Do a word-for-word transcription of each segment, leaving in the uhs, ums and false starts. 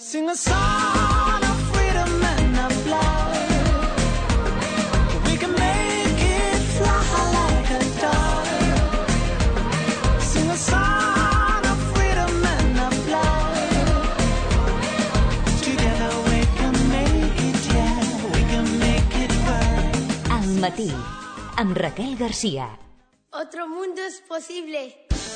Sing a song of freedom and of love. We can make it fly like a dove. Sing a song of freedom and of love. Together we can make it, yeah, we can make it right. Al matí, amb Raquel García. Otro mundo es posible.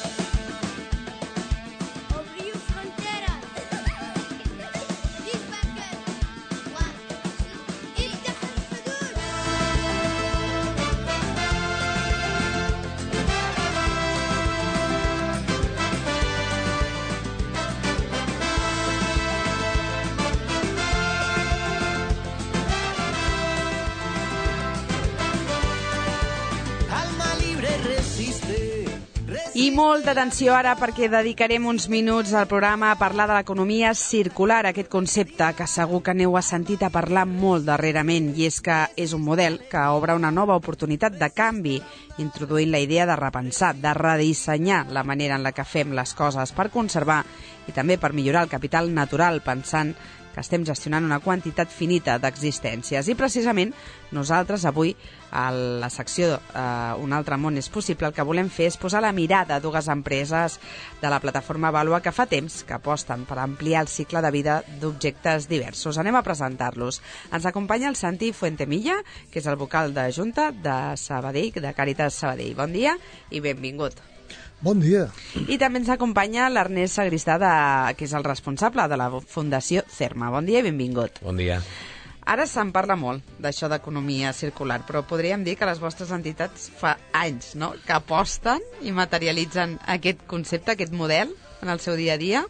I molta atenció ara perquè dedicarem uns minuts al programa a parlar de l'economia circular, aquest concepte que segur que n'heu sentit a parlar molt darrerament, i és que és un model que obre una nova oportunitat de canvi, introduint la idea de repensar, de redissenyar la manera en la que fem les coses per conservar i també per millorar el capital natural, pensant que estem gestionant una quantitat finita d'existències. I precisament nosaltres avui, a la secció eh, Un altre món és possible, el que volem fer és posar la mirada a dues empreses de la plataforma Valua que fa temps que aposten per ampliar el cicle de vida d'objectes diversos. Anem a presentar-los. Ens acompanya el Santi Fuentemilla, que és el vocal de Junta de Sabadell, de Càritas Sabadell. Bon dia i benvingut. Bon dia. I també ens acompanya l'Ernest Sagristà, de, que és el responsable de la Fundació CERMA. Bon dia i benvingut. Bon dia. Ara se'n parla molt d'això d'economia circular, però podríem dir que les vostres entitats fa anys, no?, que aposten i materialitzen aquest concepte, aquest model, en el seu dia a dia.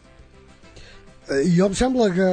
Eh, jo em sembla que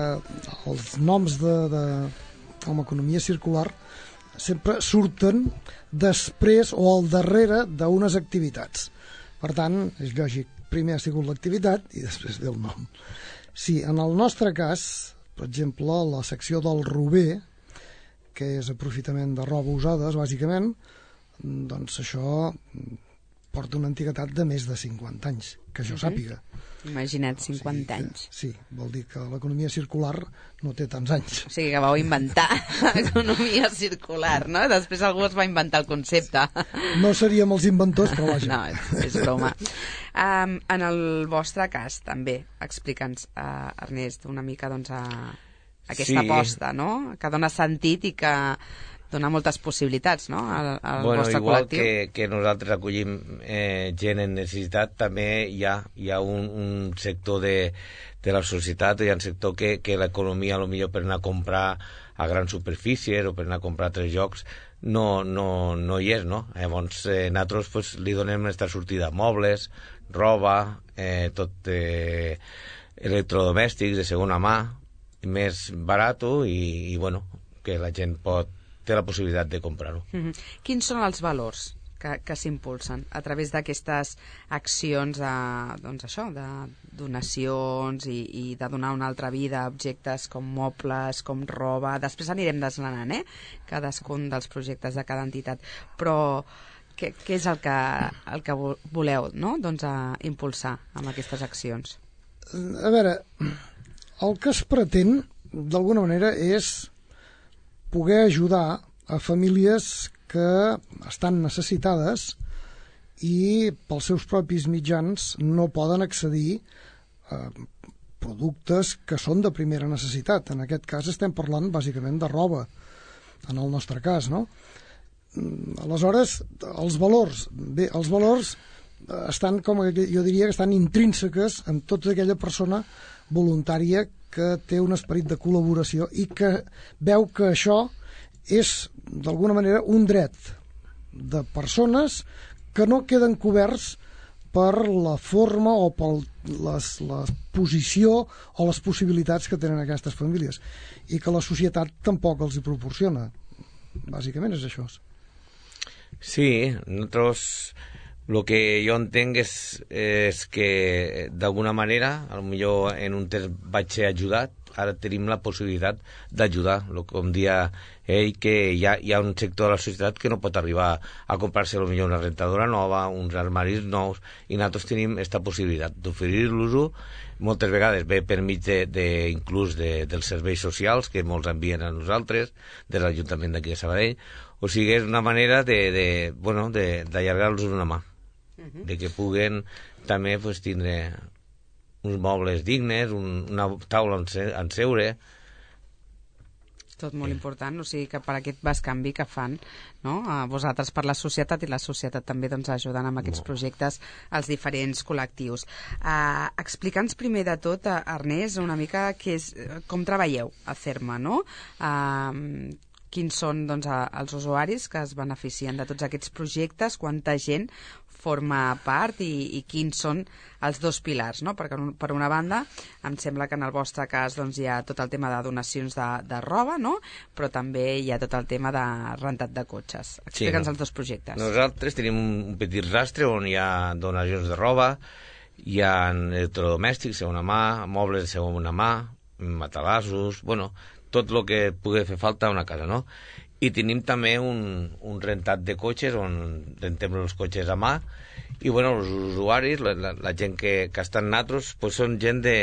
els noms de, de, com a economia circular sempre surten després o al darrere d'unes activitats. Per tant, és lògic, primer ha sigut l'activitat i després ve el nom. Sí, en el nostre cas, per exemple, la secció del Rober, que és aprofitament de roba usades, bàsicament, doncs això porta una antiguitat de més de cinquanta anys, que jo sàpiga. Imagina't, cinquanta o sigui anys. Que, sí, vol dir que l'economia circular no té tants anys. O sigui que vau inventar l'economia circular, no? Després algú es va inventar el concepte. No seríem els inventors, però vaja. No, és, és broma. Um, en el vostre cas, també, explica'ns, uh, Ernest, una mica doncs, a aquesta sí. aposta, no?, que dona sentit i que dona moltes possibilitats, no?, al, al bueno, vostre igual col·lectiu. Que, que nosaltres acollim eh, gent en necessitat, també hi ha, hi ha un, un sector de, de la societat, hi ha un sector que, que l'economia, potser per anar a comprar a grans superfícies o per anar a comprar a tres llocs, no, no, no hi és, no? Llavors, eh, nosaltres pues, li donem aquesta sortida a mobles, roba, eh, tot eh, electrodomèstics de segona mà, més barat i, i bueno, que la gent pot té la possibilitat de comprar-ho. Mm-hmm. Quins són els valors que, que s'impulsen a través d'aquestes accions de, doncs això, de donacions i, i de donar una altra vida a objectes com mobles, com roba? Després anirem desgranant, eh?, cadascun dels projectes de cada entitat. Però què, què és el que, el que voleu, no?, doncs, a impulsar amb aquestes accions? A veure, el que es pretén, d'alguna manera, és poder ajudar a famílies que estan necessitades i pels seus propis mitjans no poden accedir a productes que són de primera necessitat. En aquest cas estem parlant bàsicament de roba, en el nostre cas, no? Aleshores, els valors, bé, els valors estan, com jo diria, que estan intrínseques en tota aquella persona voluntària que té un esperit de col·laboració i que veu que això és, d'alguna manera, un dret de persones que no queden coberts per la forma o per les, la posició o les possibilitats que tenen aquestes famílies i que la societat tampoc els hi proporciona. Bàsicament és això. Sí, nosaltres el que jo entenc és, és que d'alguna manera, potser en un temps vaig ser ajudat ara tenim la possibilitat d'ajudar, com dia ell, que hi ha, hi ha un sector de la societat que no pot arribar a comprar-se potser una rentadora nova, uns armaris nous, i nosaltres tenim aquesta possibilitat d'oferir-los-ho, moltes vegades ve per mig de, de, inclús de, dels serveis socials que molts envien a nosaltres, de l'Ajuntament d'aquí de Sabadell, o sigui, és una manera de, de, bueno, de, d'allargar-los una mà, uh-huh. de que puguen també pues, tindre uns mobles dignes, un, una taula en, se, en seure. Tot molt important, o sigui que per aquest bascanvi que fan, no? A vosaltres per la societat i la societat també doncs, ajudant amb aquests no. projectes als diferents col·lectius. Uh, Explica'ns primer de tot, uh, Ernest, una mica que és, com treballeu a CERMA, no? Uh, quins són doncs, els usuaris que es beneficien de tots aquests projectes, quanta gent forma part i, i quins són els dos pilars, no? Perquè per una banda em sembla que en el vostre cas doncs, hi ha tot el tema de donacions de, de roba, no? Però també hi ha tot el tema de rentat de cotxes. Explica'ns sí, no? els dos projectes. Nosaltres tenim un petit rastre on hi ha donacions de roba, hi ha electrodomèstics de segona mà, mobles de segona mà, matalassos, bueno, tot el que pugui fer falta a una casa, no? I tenim també un, un rentat de cotxes on rentem els cotxes a mà i bueno, els usuaris, la, la, la gent que, que està en nosaltres pues són gent de,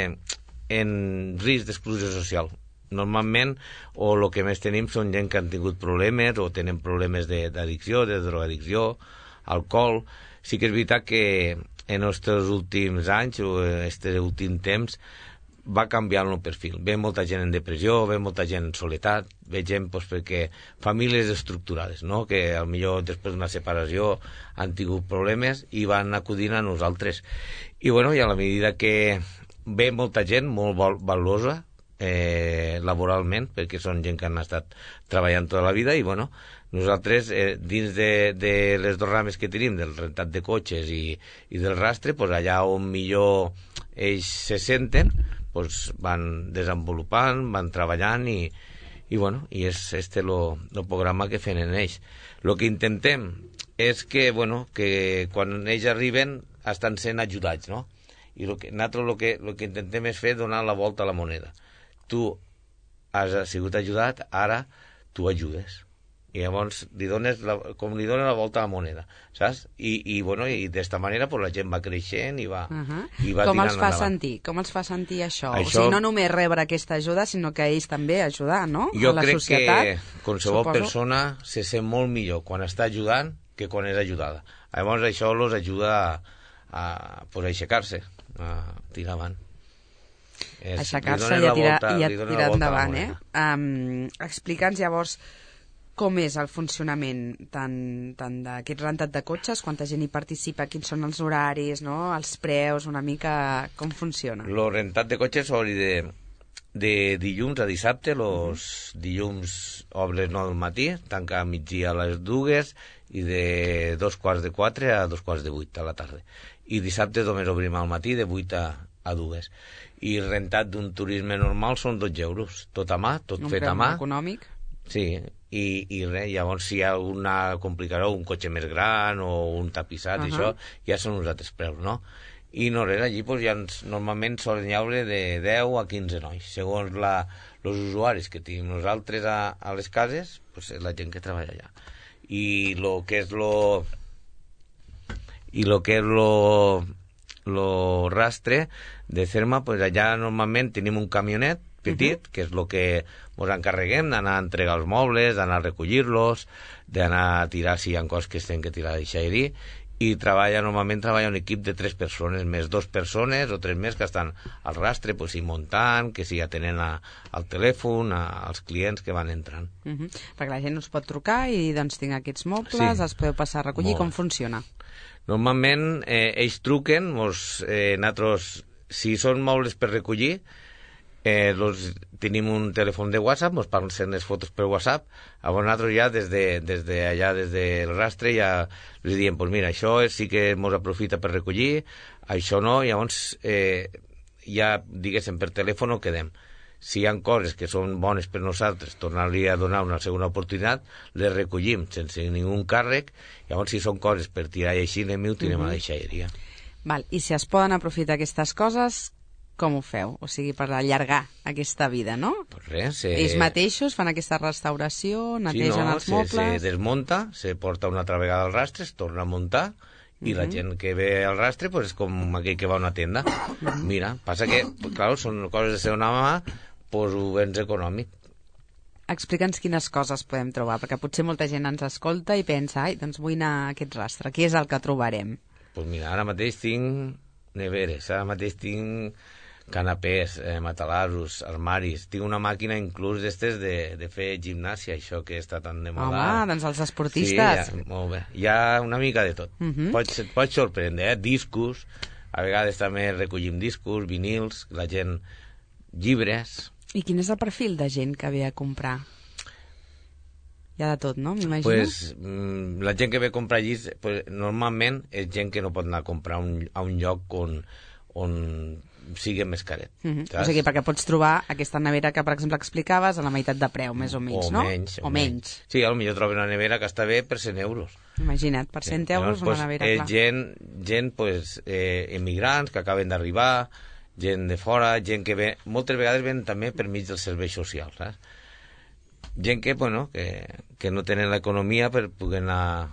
en risc d'exclusió social. Normalment, o el que més tenim són gent que han tingut problemes o tenen problemes d'addicció, de, de drogadicció, alcohol. Sí que és veritat que en els últims anys o en aquest últim temps va canviar el perfil. Ve molta gent en depressió, ve molta gent en soledat, ve gent pues, perquè famílies estructurades, no? Que potser després d'una separació han tingut problemes i van acudint a nosaltres. I bueno, i a la medida que ve molta gent molt val valuosa eh, laboralment, perquè són gent que han estat treballant tota la vida i bueno, nosaltres eh, dins de, de les dos rames que tenim, del rentat de cotxes i, i del rastre, pues, allà on millor ells se senten, pues van desenvolupant, van treballant i, i bueno, i és este lo, lo programa que fem en ells. Lo que intentem és que, bueno, que quan ells arriben estan sent ajudats, no? I lo que, nosaltres lo que, lo que intentem és fer donar la volta a la moneda. Tu has sigut ajudat, ara tu ajudes. I llavors li dones la, com li dones la volta a la moneda, saps? I, i bueno, i d'esta manera pues, la gent va creixent i va, uh -huh. i va com els fa endavant. sentir? Com els fa sentir això? això? O sigui, no només rebre aquesta ajuda, sinó que ells també ajudar, no? Jo a la crec societat, que qualsevol suposo. persona se sent molt millor quan està ajudant que quan és ajudada. Llavors això els ajuda a, a, pues, a aixecar-se, a tirar avant. Aixecar-se i a tirar, i a tirar endavant, eh? Um, Explica'ns llavors com és el funcionament tant, tant d'aquest rentat de cotxes, quanta gent hi participa, quins són els horaris, no? Els preus, una mica com funciona? El rentat de cotxes obri de, de dilluns a dissabte, els dilluns obre a les nou del matí, tanca a migdia a les dues i de dos quarts de quatre a dos quarts de vuit a la tarda. I dissabte només obrim al matí de vuit a, a dues. I el rentat d'un turisme normal són dotze euros, tot a mà, tot un fet a mà. Econòmic? Sí, i, i res, llavors si hi ha alguna complicació, un cotxe més gran o un tapissat, uh -huh. això, ja són uns altres preus, no? I no res, allí pues, ja ens, normalment solen llaure de deu a quinze nois, segons la, els usuaris que tenim nosaltres a, a les cases, pues, és la gent que treballa allà. I lo que és lo... i lo que és lo... lo rastre de CERMA, pues allà normalment tenim un camionet petit, uh -huh. que és el que ens encarreguem d'anar a entregar els mobles, d'anar a recollir-los, d'anar a tirar si hi ha coses que es tenen que tirar de xaerí, i treballa, normalment treballa un equip de tres persones, més dos persones o tres més que estan al rastre, pues, i muntant, que si atenent a, al telèfon, a, als clients que van entrant. Uh -huh. Perquè la gent us pot trucar i doncs tinc aquests mobles, sí. els podeu passar a recollir, com funciona? Normalment eh, ells truquen, mos, eh, nosaltres, si són mobles per recollir, eh, los, tenim un telèfon de WhatsApp, ens passen les fotos per WhatsApp, llavors nosaltres ja des de, des de allà, des del rastre, ja els diem, pues mira, això sí que ens aprofita per recollir, això no, llavors eh, ja, diguéssim, per telèfon ho quedem. Si hi ha coses que són bones per nosaltres, tornar-li a donar una segona oportunitat, les recollim sense ningú càrrec, llavors si són coses per tirar i així, anem i ho tirem uh -huh. a la deixalleria. Val. I si es poden aprofitar aquestes coses, Com ho feu? O sigui, per allargar aquesta vida, no? Pues res, se... Ells mateixos fan aquesta restauració, netegen sí, no, els se, mobles... se desmunta, se porta una altra vegada al rastre, es torna a muntar, i uh -huh. la gent que ve al rastre pues, és com aquell que va a una tenda. Uh -huh. Mira, passa que, clar, són coses de ser una mà, pues ho vens econòmic. Explica'ns quines coses podem trobar, perquè potser molta gent ens escolta i pensa, ai, doncs vull anar a aquest rastre, què és el que trobarem? Pues mira, ara mateix tinc neveres, ara mateix tinc canapés, eh, matalassos, armaris, tinc una màquina inclús d'estes de, de fer gimnàsia, això que està tan de moda. Home, doncs els esportistes. Sí, ja, molt bé. Hi ha una mica de tot. Uh -huh. Pots, et pots sorprendre, eh? Discos, a vegades també recollim discos, vinils, la gent, llibres... I quin és el perfil de gent que ve a comprar? Hi ha de tot, no? M'imagino. Pues, mm, la gent que ve a comprar llits, pues, normalment és gent que no pot anar a comprar un, a un lloc on, on sigui més caret. Uh -huh. O sigui, perquè pots trobar aquesta nevera que, per exemple, explicaves a la meitat de preu, més o menys, o no? Menys, o menys. Sí, potser trobo una nevera que està bé per cent euros. Imagina't, per cent sí. euros Llavors, una pues, nevera, eh, clar. Gent, gent pues, eh, emigrants que acaben d'arribar, gent de fora, gent que ve... Moltes vegades ven també per mig dels serveis socials, saps? Gent que, bueno, que, que no tenen l'economia per poder anar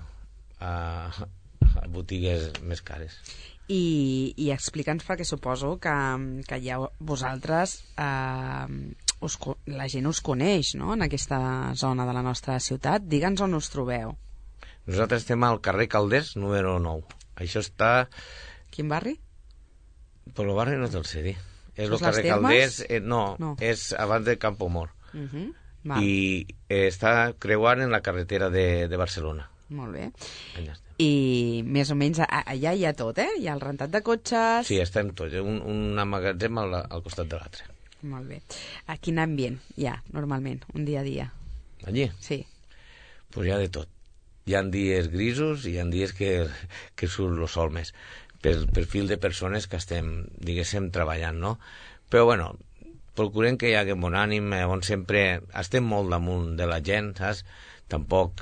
a, a botigues més cares. I, i explica'ns, perquè suposo que, que ja vosaltres, eh, us, la gent us coneix, no?, en aquesta zona de la nostra ciutat. Digue'ns on us trobeu. Nosaltres estem al carrer Calders, número nou. Això està... Quin barri? Per el barri no te'l sé dir. És el les carrer Termes? Calders, eh, no, No. és abans de Campo Mor. Uh -huh. Val. I eh, està creuant en la carretera de, de Barcelona. Molt bé. Allà estem. I més o menys a- allà hi ha tot, eh? Hi ha el rentat de cotxes... Sí, estem tots, eh? un, un magatzem al, al costat de l'altre. Molt bé. A quin ambient hi ha, normalment, un dia a dia? Allí? Sí. Pues hi ha de tot. Hi ha dies grisos i hi ha dies que, que surt el sol més. Pel perfil de persones que estem, diguéssim, treballant, no? Però, bueno, procurem que hi hagi bon ànim, on sempre estem molt damunt de la gent, saps? Tampoc...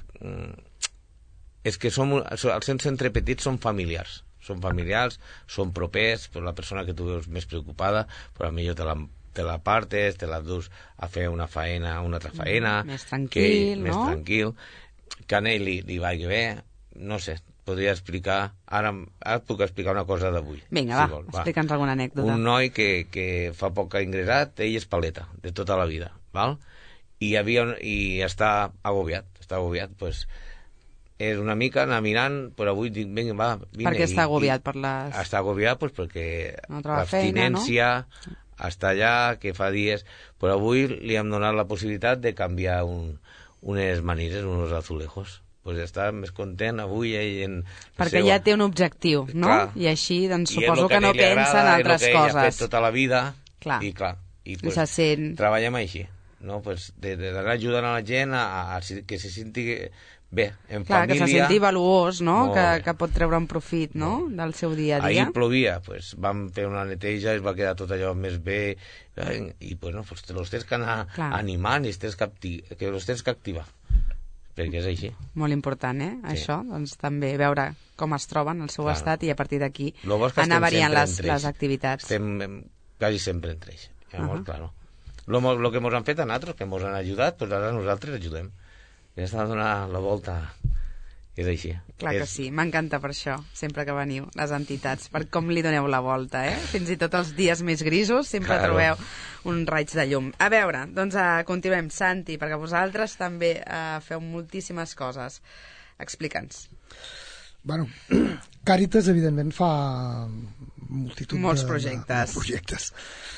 És que som, els centres petits són familiars, són familiars, són propers, però la persona que tu veus més preocupada, però millor te la, te la partes, te la dus a fer una faena, una altra faena... Més tranquil, que, no? Més tranquil, que a ell li, li vagi bé, no sé, podria explicar... Ara, ara puc explicar una cosa d'avui. Vinga, si va, vol, explica'ns alguna anècdota. Un noi que, que fa poc que ha ingressat, ell és paleta, de tota la vida, val? I, havia, un- i està agobiat, està agobiat, pues, és una mica anar mirant, però avui dic, vinga, va, vine. Per què està i- agobiat? i- Per les... Està agobiat pues, perquè No troba feina, no? l'abstinència està allà, que fa dies... Però avui li hem donat la possibilitat de canviar un, unes manires, uns azulejos. Pues està més content avui ell en... la Perquè seva- ja té un objectiu, no? Clar. I així, doncs, I és suposo lo que, a no ell li pensa agrada, en altres és lo que ell ha fet coses. tota la vida. Clar. I clar, i, I pues, se sent... treballem així, no? Pues, de, de d'anar ajudant a la gent a, a, a que se senti bé, en Clar, que família. se senti valuós, no? Molt Que, bé. que pot treure un profit, no?, del seu dia a dia. Ahir plovia, pues, vam fer una neteja, es va quedar tot allò més bé, eh, i bueno, pues, te los tens que anar Clar. animant i els tens que, acti que los tens que activar, perquè és així. Molt important, eh? Sí. Això, doncs també veure com es troben, el seu Claro. estat, i a partir d'aquí Lo bo és que anar estem variant sempre les, entre ells. les activitats. Estem em, quasi sempre entre ells. Llavors, Ahà. claro. Lo, mo- lo que ens han fet a nosaltres, que ens han ajudat, pues ara nosaltres ajudem. I està a donar la volta. És així. Clar que és... sí, m'encanta per això, sempre que veniu, les entitats, per com li doneu la volta, eh? Fins i tot els dies més grisos sempre Claro. trobeu un raig de llum. A veure, doncs uh, continuem. Santi, perquè vosaltres també uh, feu moltíssimes coses. Explica'ns. Bueno, Càritas, evidentment, fa multitud Molts de, projectes. De, de projectes.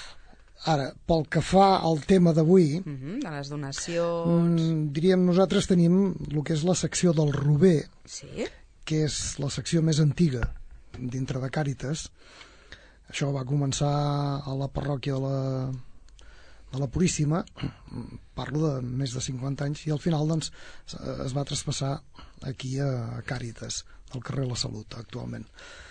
Ara, pel que fa al tema d'avui, Uh -huh, de les donacions... mm, diríem, nosaltres tenim el que és la secció del Rober, Sí? que és la secció més antiga dintre de Càritas. Això va començar a la parròquia de la, de la Puríssima, parlo de més de cinquanta anys, i al final doncs, es va traspassar aquí a Càritas, al carrer La Salut, actualment.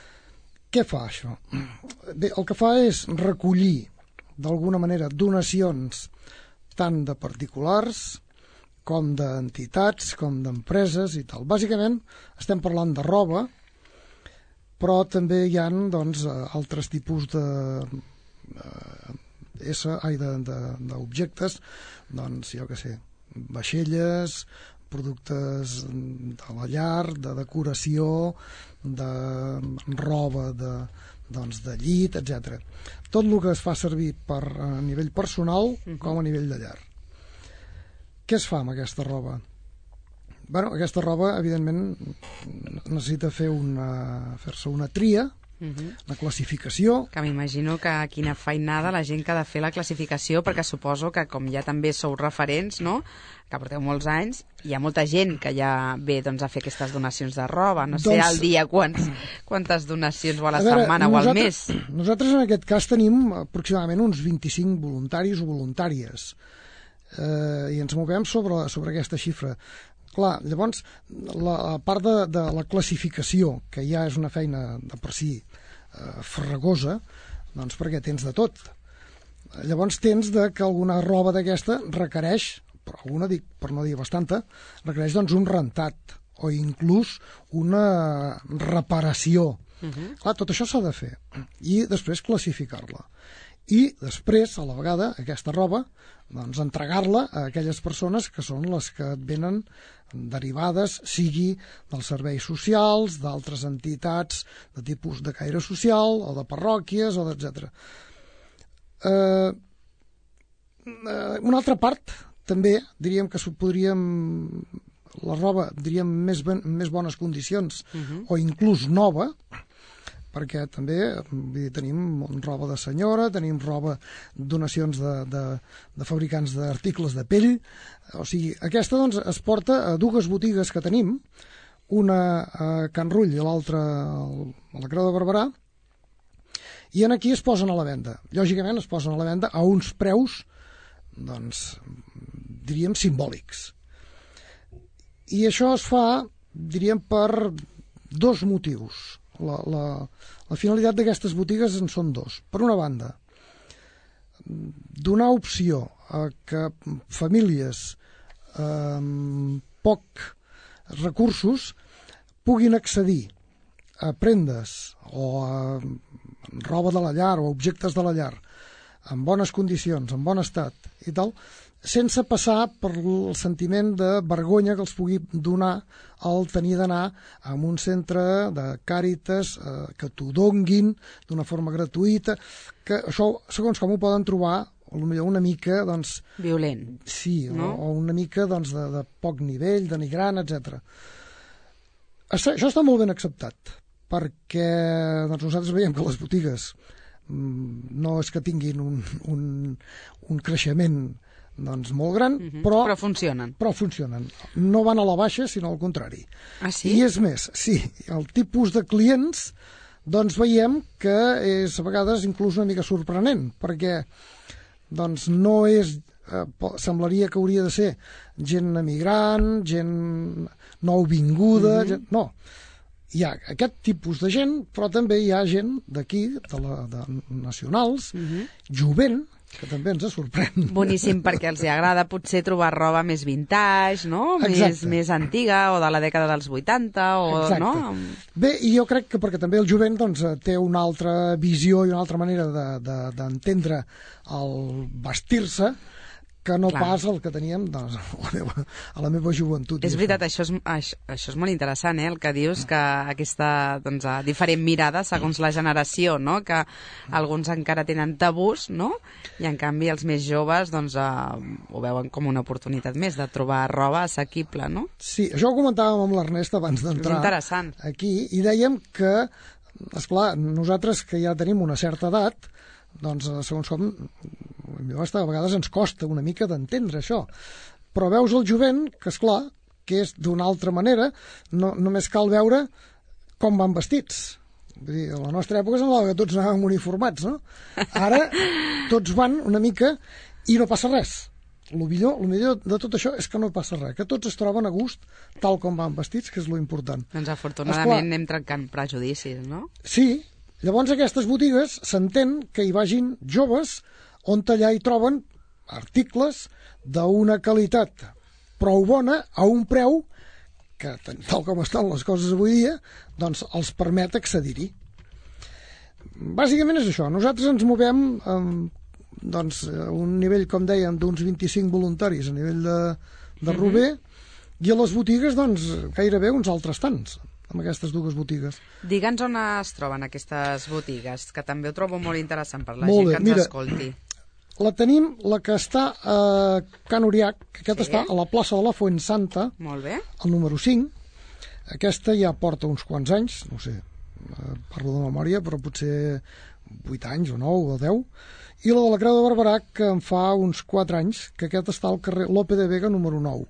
Què fa això? Bé, el que fa és recollir, d'alguna manera, donacions tant de particulars com d'entitats, com d'empreses i tal. Bàsicament estem parlant de roba, però també hi ha doncs, altres tipus de eh, S, ai, d'objectes, doncs, jo què sé, vaixelles, productes de la llar, de decoració, de roba, de, doncs, de llit, etcètera. Tot el que es fa servir per, a nivell personal com a nivell de llar. Què es fa amb aquesta roba? Bueno, aquesta roba, evidentment, necessita fer una, fer-se una tria, Uh-huh. una classificació. Que m'imagino que quina feinada la gent que ha de fer la classificació, perquè suposo que com ja també sou referents, no?, que porteu molts anys, hi ha molta gent que ja ve, doncs, a fer aquestes donacions de roba. No sé Doncs- al dia quants, quantes donacions o a la A veure, setmana o al mes. Nosaltres en aquest cas tenim aproximadament uns vint-i-cinc voluntaris o voluntàries eh, i ens movem sobre, sobre aquesta xifra. Clar, llavors, la, la part de, de la classificació, que ja és una feina de per si eh, farragosa, doncs perquè tens de tot. Llavors tens de que alguna roba d'aquesta requereix, però alguna, dic, per no dir bastanta, requereix doncs un rentat o inclús una reparació. Uh-huh. Clar, tot això s'ha de fer i després classificar-la. I després, a la vegada, aquesta roba, doncs, entregar-la a aquelles persones que són les que et venen derivades, sigui dels serveis socials, d'altres entitats de tipus de caire social, o de parròquies, o etcètera. Eh, eh, una altra part, també, diríem que podríem... la roba, diríem, més, ben, més bones condicions, uh-huh. o inclús nova, perquè també vull dir, tenim roba de senyora, tenim roba, donacions de, de, de fabricants d'articles de pell, o sigui, aquesta doncs es porta a dues botigues que tenim, una a Can Rull i l'altra a la Creu de Barberà, i en aquí es posen a la venda. Lògicament es posen a la venda a uns preus, doncs, diríem, simbòlics. I això es fa, diríem, per dos motius. La, la, la finalitat d'aquestes botigues en són dos. Per una banda, donar opció a que famílies amb poc recursos puguin accedir a prendes o a roba de la llar o a objectes de la llar en bones condicions, en bon estat i tal, sense passar per el sentiment de vergonya que els pugui donar el tenir d'anar a un centre de Càritas eh, que t'ho donguin d'una forma gratuïta, que això, segons com ho poden trobar, potser una mica, doncs... Violent. Sí, no? o, o una mica, doncs, de, de poc nivell, denigrant, etcètera. Això està molt ben acceptat, perquè doncs, nosaltres veiem que les botigues no és que tinguin un, un, un creixement doncs molt gran, uh-huh. però, però funcionen. Però funcionen. No van a la baixa, sinó al contrari. Ah, sí? I és més, sí, el tipus de clients, doncs veiem que és a vegades inclús una mica sorprenent, perquè doncs no és, eh, semblaria que hauria de ser gent emigrant, gent nouvinguda, uh-huh. gent, no. Hi ha aquest tipus de gent, però també hi ha gent d'aquí, de, la, de nacionals, uh-huh. jovent, que també ens sorprèn. Boníssim, perquè els agrada potser trobar roba més vintage, no? Més, més antiga, o de la dècada dels vuitanta, o, exacte. No? Bé, i jo crec que perquè també el jovent doncs, té una altra visió i una altra manera d'entendre de, de, el vestir-se, que no Clar. Pas el que teníem doncs, a, la meva, a la meva joventut. És veritat, això és, això, això és molt interessant, eh, el que dius, que aquesta doncs, diferent mirada segons la generació, no? Que alguns encara tenen tabús, no? I en canvi els més joves doncs, eh, ho veuen com una oportunitat més de trobar roba assequible, no? Sí, això ho comentàvem amb l'Ernest abans d'entrar aquí, i dèiem que, esclar, nosaltres que ja tenim una certa edat, doncs segons com a vegades ens costa una mica d'entendre això, però veus el jovent que, esclar, que és d'una altra manera, no, només cal veure com van vestits. Vull dir, a la nostra època semblava que tots anàvem uniformats, no? Ara tots van una mica i no passa res. El millor, el millor de tot això és que no passa res, que tots es troben a gust tal com van vestits, que és lo important. Doncs afortunadament Esclar, anem trencant prejudicis, no? Sí, llavors aquestes botigues s'entén que hi vagin joves on allà hi troben articles d'una qualitat prou bona a un preu que, tal com estan les coses avui dia, doncs els permet accedir-hi. bàsicament és això. Nosaltres ens movem amb doncs, un nivell, com dèiem, d'uns vint-i-cinc voluntaris a nivell de, de Rubé, mm-hmm. i a les botigues, doncs, gairebé uns altres tants, amb aquestes dues botigues. Digue'ns on es troben aquestes botigues, que també ho trobo molt interessant per la molt gent bé. que ens Mira, escolti. La tenim, la que està a Can Uriac, que aquest Sí. està a la plaça de la Fuensanta, Molt bé. el número cinc. Aquesta ja porta uns quants anys, no sé, eh, parlo de memòria, però potser vuit anys o nou o deu. I la de la Creu de Barberà, que en fa uns quatre anys, que aquest està al carrer Lope de Vega número nou.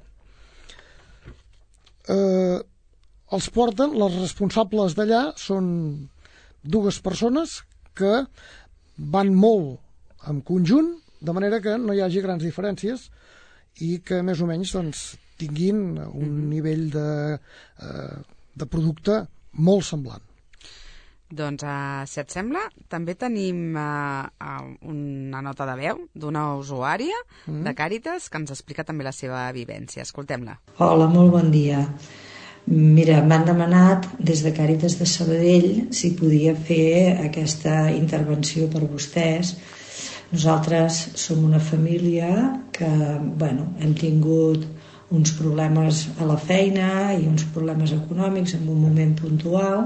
Eh, els porten, les responsables d'allà són dues persones que van molt en conjunt, de manera que no hi hagi grans diferències i que més o menys doncs, tinguin un nivell de, eh, de producte molt semblant. Doncs, uh, si et sembla, també tenim uh, uh, una nota de veu d'una usuària mm. de Càritas que ens explica també la seva vivència. Escoltem-la. Hola, molt bon dia. Mira, m'han demanat des de Càritas de Sabadell si podia fer aquesta intervenció per vostès. Nosaltres som una família que, bueno, hem tingut uns problemes a la feina i uns problemes econòmics en un moment puntual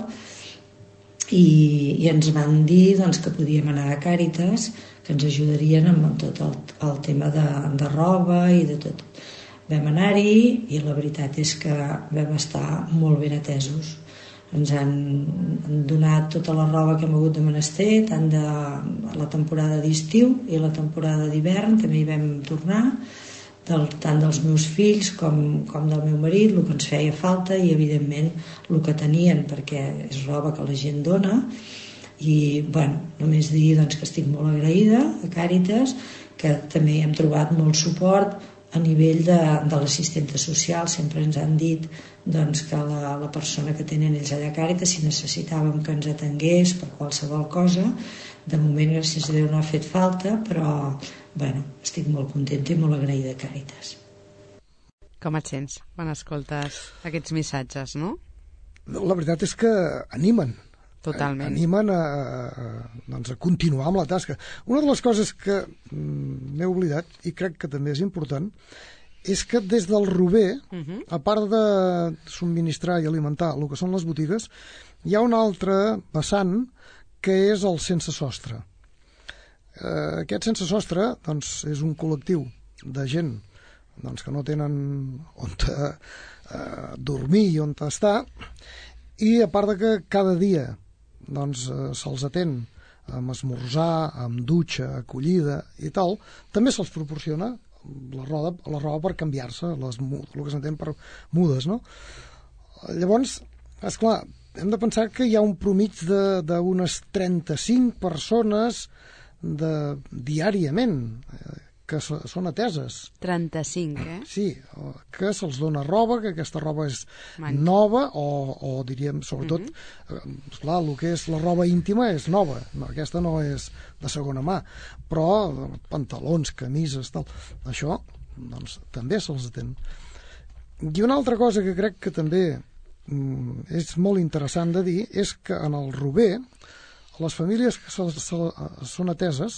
i, i ens van dir doncs, que podíem anar a Càritas, que ens ajudarien amb tot el, el tema de, de roba i de tot. Vam anar-hi i la veritat és que vam estar molt ben atesos. Ens han donat tota la roba que hem hagut de menester, tant de la temporada d'estiu i la temporada d'hivern, també hi vam tornar, del, tant dels meus fills com, com del meu marit, el que ens feia falta i evidentment el que tenien, perquè és roba que la gent dona. I bueno, només dir doncs, que estic molt agraïda a Càritas, que també hem trobat molt suport a nivell de, de l'assistenta social. Sempre ens han dit doncs, que la, la persona que tenen ells allà a Càritas, si necessitàvem que ens atengués per qualsevol cosa, de moment gràcies a Déu no ha fet falta, però bueno, estic molt contenta i molt agraïda a Càritas. Com et sents quan escoltes aquests missatges, no? La veritat és que animen. Totalment. Animen a, a, doncs a continuar amb la tasca. Una de les coses que mm, m'he oblidat, i crec que també és important, és que des del Rubé, uh-huh. a part de subministrar i alimentar el que són les botigues, hi ha un altre vessant que és el sense sostre. Eh, aquest sense sostre doncs, és un col·lectiu de gent doncs, que no tenen on te, eh, dormir i on estar, i a part de que cada dia doncs, eh, se'ls atén amb esmorzar, amb dutxa, acollida i tal, també se'ls proporciona la roba, la roba per canviar-se, les, el que s'entén per mudes, no? Llavors, esclar, hem de pensar que hi ha un promig d'unes trenta-cinc persones de, diàriament eh, que so, són ateses. trenta-cinc, eh? Sí, que se'ls dona roba, que aquesta roba és Man. nova, o, o diríem, sobretot, uh-huh. eh, clar, el que és la roba íntima és nova, no, aquesta no és de segona mà, però pantalons, camises, tal, això, doncs, també se'ls atén. I una altra cosa que crec que també mm, és molt interessant de dir és que en el Rubé, les famílies que se, se, són ateses,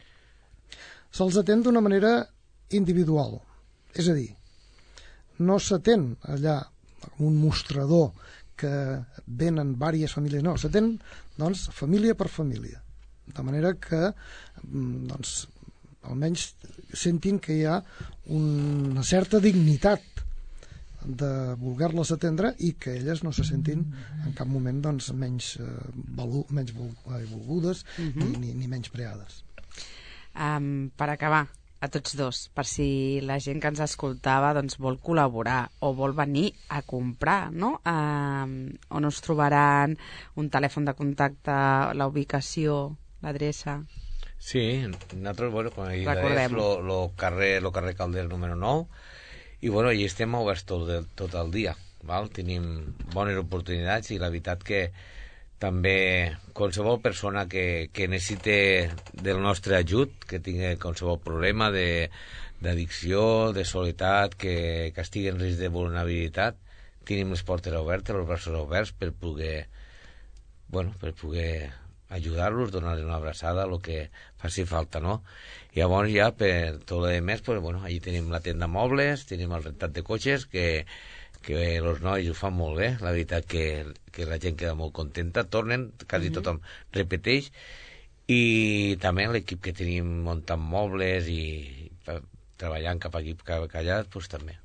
se'ls atén d'una manera individual. És a dir, no s'atén allà un mostrador que venen diverses famílies, no, s'atén doncs, família per família. De manera que doncs, almenys sentin que hi ha una certa dignitat de voler-les atendre i que elles no se sentin en cap moment doncs, menys, eh, valu, menys volgudes uh-huh. ni, ni, ni menys preades. Um, per acabar, a tots dos, per si la gent que ens escoltava doncs, vol col·laborar o vol venir a comprar, no? Um, on us trobaran, un telèfon de contacte, la ubicació, l'adreça? Sí, nosaltres, bueno, com he dit, és el carrer, lo carrer Calder número nou, i bueno, hi estem oberts tot, tot el dia, val? Tenim bones oportunitats i la veritat que també qualsevol persona que, que necessite del nostre ajut, que tingui qualsevol problema d'addicció, de, de soledat, que, que estigui en risc de vulnerabilitat, tenim les portes obertes, els braços oberts per poder, bueno, per poder ajudar-los, donar-los una abraçada, el que faci falta, no? I llavors ja per tot el més, pues, bueno, allí tenim la tenda mobles, tenim el rentat de cotxes, que que els nois ho fan molt bé, la veritat que, que la gent queda molt contenta, tornen, quasi mm-hmm. tothom repeteix, i també l'equip que tenim muntant mobles i treballant cap aquí, cap allà, doncs també.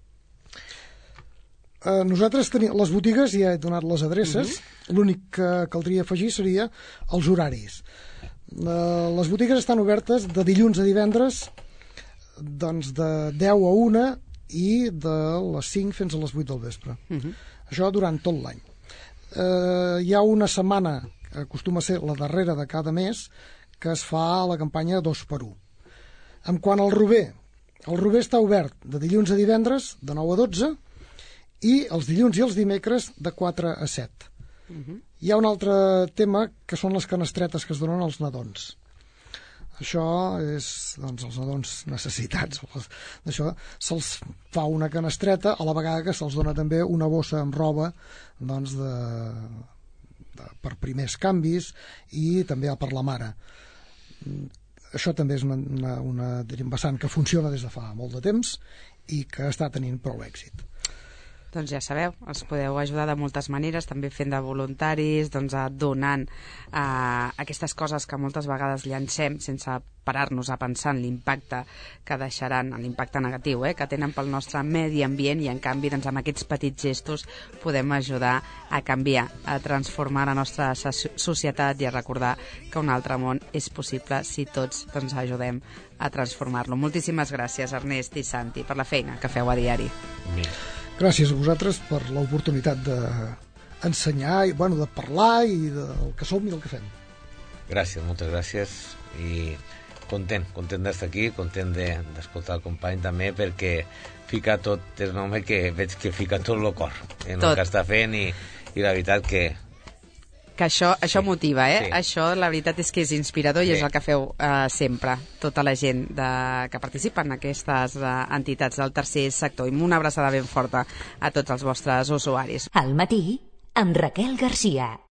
Uh, nosaltres tenim les botigues, ja he donat les adreces, mm-hmm. l'únic que caldria afegir seria els horaris. Uh, les botigues estan obertes de dilluns a divendres, doncs de deu a una i de les cinc fins a les vuit del vespre. Uh-huh. Això durant tot l'any. Eh, hi ha una setmana, que acostuma a ser la darrera de cada mes, que es fa la campanya dos per u. En quant al Rober, el Rober està obert de dilluns a divendres, de nou a dotze, i els dilluns i els dimecres de quatre a set. Uh-huh. Hi ha un altre tema, que són les canastretes que es donen als nadons. Això és, doncs, els nadons necessitats. D'això se'ls fa una canestreta, a la vegada que se'ls dona també una bossa amb roba, doncs, de, de, per primers canvis, i també per la mare. Això també és una, una, una vessant que funciona des de fa molt de temps i que està tenint prou èxit. Doncs ja sabeu, els podeu ajudar de moltes maneres, també fent de voluntaris, doncs donant eh, aquestes coses que moltes vegades llancem sense parar-nos a pensar en l'impacte que deixaran, l'impacte negatiu eh, que tenen pel nostre medi ambient, i en canvi doncs, amb aquests petits gestos podem ajudar a canviar, a transformar la nostra societat i a recordar que un altre món és possible si tots doncs, ajudem a transformar-lo. Moltíssimes gràcies, Ernest i Santi, per la feina que feu a diari. Bé. Gràcies a vosaltres per l'oportunitat d'ensenyar, i, bueno, de parlar i del que som i del que fem. Gràcies, moltes gràcies, i content, content d'estar aquí, content d'escoltar el company també, perquè fica tot, és un home que veig que fica tot el cor en tot el que està fent, i, i la veritat que que això, això sí, motiva, eh? Sí. Això la veritat és que és inspirador, sí. I és el que feu eh, sempre, tota la gent de, que participa en aquestes eh, entitats del tercer sector. I una abraçada ben forta a tots els vostres usuaris. Al matí, amb Raquel Garcia.